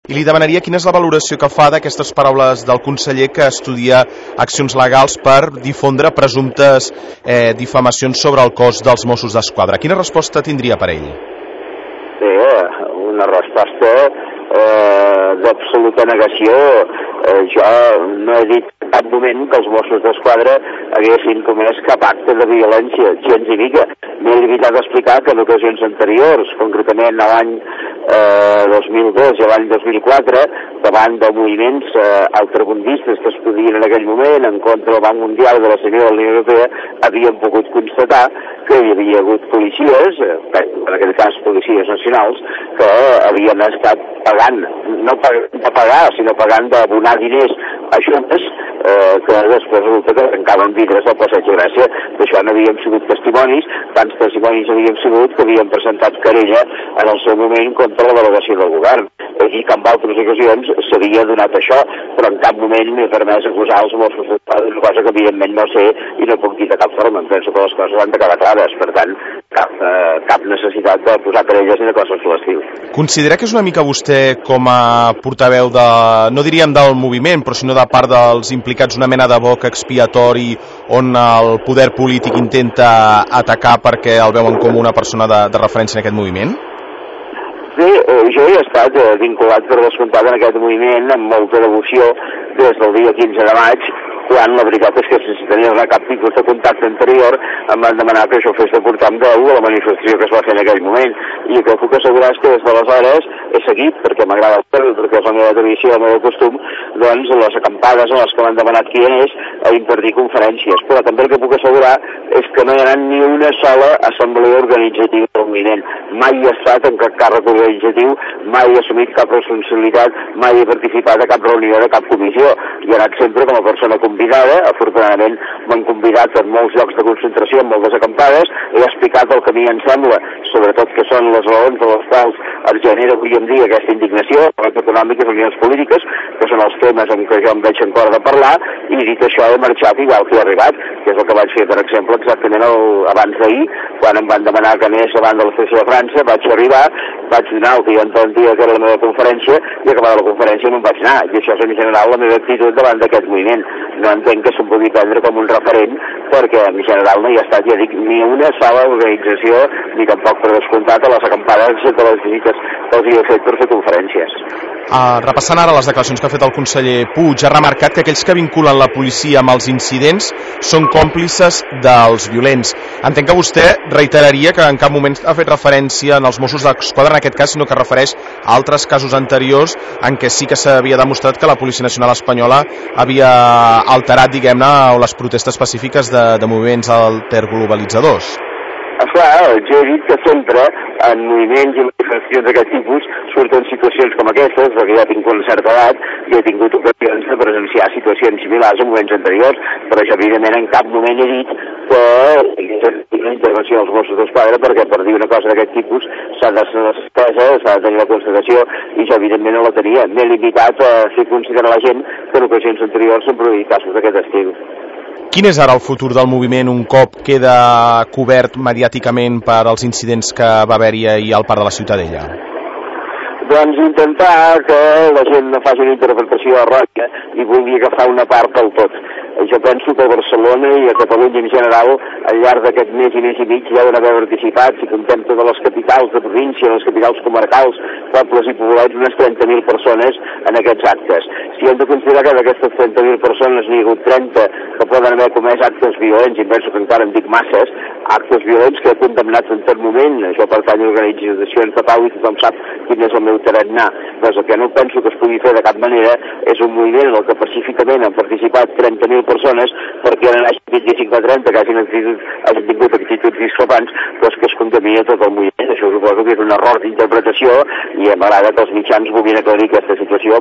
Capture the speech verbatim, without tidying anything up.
i li demanaria quina és la valoració que fa d'aquestes paraules del conseller que estudia accions legals per difondre presumptes eh, difamacions sobre el cos dels Mossos d'Esquadra. Quina resposta tindria per ell? Bé, una resposta eh, d'absoluta negació. Eh, jo no he dit en cap moment que els Mossos d'Esquadra haguessin comès cap acte de violència, gens ni mica. M'he limitat a explicar que en ocasions anteriors, concretament l'any eh, dos mil dos i l'any dos mil quatre, davant de moviments eh, alterbundistes que es podien en aquell moment en contra del Banc Mundial de la Unió de la Unió Europea, havíem pogut constatar que hi havia hagut policies, eh, en aquell cas policies nacionals, que havien estat pagant, no de pagar, sinó pagant d'abonar diners a juntes, eh, que després resulta que tancaven vidres al Passeig de Gràcia. D'això n'havíem sigut testimonis, tants testimonis havíem sigut que havíem presentat querella en el seu moment contra la delegació del govern. I que en altres ocasions s'havia donat això, però en cap moment m'he permès acusar els Mossos d'Esquadra, una cosa que evidentment no sé i no puc dir de cap forma. Em penso que les coses han de quedar clares, per tant, cap, eh, cap necessitat de posar querelles ni de coses de l'estil. Considera que és una mica vostè, com a portaveu de, no diríem del moviment, però sinó de part dels implicats, una mena de boc expiatori on el poder polític intenta atacar perquè el veuen com una persona de, de referència en aquest moviment? Bé, eh, jo he estat eh, vinculat per descomptat en aquest moviment amb molta devoció des del dia quinze de maig, quan la veritat és que sense tenir cap tipus de contacte anterior em van demanar que jo fes de portar amb veu a la manifestació que es va fer en aquell moment, i el que puc assegurar és que des d'aleshores he seguit, perquè m'agrada el peu, perquè és la meva tradició, el meu costum, doncs les acampades en les que m'han demanat qui és a impartir conferències, però també el que puc assegurar és que no hi ha anat ni una sola assemblea organitzativa del moviment. Mai he estat en cap càrrec organitzatiu, mai he assumit cap responsabilitat, mai he participat a cap reunió de cap comissió. He anat sempre com a persona convidada, afortunadament m'han convidat en molts llocs de concentració, en moltes acampades, he explicat el que a mi em sembla, sobretot que són les raons per les quals es genera avui en dia aquesta indignació, les econòmiques i unions polítiques, que són els temes en què jo em veig en cor de parlar, i dit això he marxat igual que he arribat, que és el que vaig fer, per exemple, exactament el, abans d'ahir, quan em van demanar que anés davant de l'estació de França, vaig arribar, vaig donar el que jo entendia que era la meva conferència, i acabada la conferència me'n vaig anar, i això és en general la meva actitud davant d'aquest moviment. No entenc que se'n pugui prendre com un referent, perquè en general no hi ha estat, ja dic, ni una sola organització, ni tampoc per descomptat a les acampades de les visites que els hi he fet per fer conferències. Uh, repassant ara les declaracions que ha fet el conseller Puig, ha remarcat que aquells que vinculen la policia amb els incidents són còmplices dels violents. Entenc que vostè reiteraria que en cap moment ha fet referència en els Mossos d'Esquadra en aquest cas, sinó que refereix a altres casos anteriors en què sí que s'havia demostrat que la Policia Nacional Espanyola havia alterat, diguem-ne, les protestes pacífiques de, de moviments alterglobalitzadors. Esclar, jo he dit que sempre en moviments i manifestacions d'aquest tipus surten situacions com aquestes, perquè ja he tingut una certa edat i he tingut ocasions de presenciar situacions similars en moments anteriors, però jo evidentment en cap moment he dit que una intervenció dels Mossos d'Esquadra, perquè per dir una cosa d'aquest tipus s'ha de ser despesa, s'ha de tenir la constatació, i jo evidentment no la tenia. M'he limitat a fer considerar la gent que en ocasions anteriors s'han produït casos d'aquest estil. Quin és ara el futur del moviment un cop queda cobert mediàticament per als incidents que va haver-hi ahir al Parc de la Ciutadella? Doncs intentar que la gent no faci una interpretació errònia i vulgui agafar una part del tot. Jo penso que a Barcelona i a Catalunya en general, al llarg d'aquest mes i mes i mig, ja deuen haver participat, si contem totes les capitals de província, les capitals comarcals, pobles i poblets, unes trenta mil persones en aquests actes. Si hem de considerar que d'aquestes trenta mil persones n'hi ha hagut trenta que poden haver comès actes violents, i penso que encara en dic masses, actes violents que he condemnat en tot moment. Jo pertany a organitzacions de pau i tothom sap quin és el meu tarannà. Doncs el que no penso que es pugui fer de cap manera és un moviment en el que pacíficament han participat trenta mil persones, perquè ara n'hagin vint-i-cinc o trenta que hagin, actitud, hagin tingut actituds discrepants, doncs que es contamina tot el moviment. Això suposo que és un error d'interpretació i m'agrada que els mitjans vulguin aclarir aquesta situació.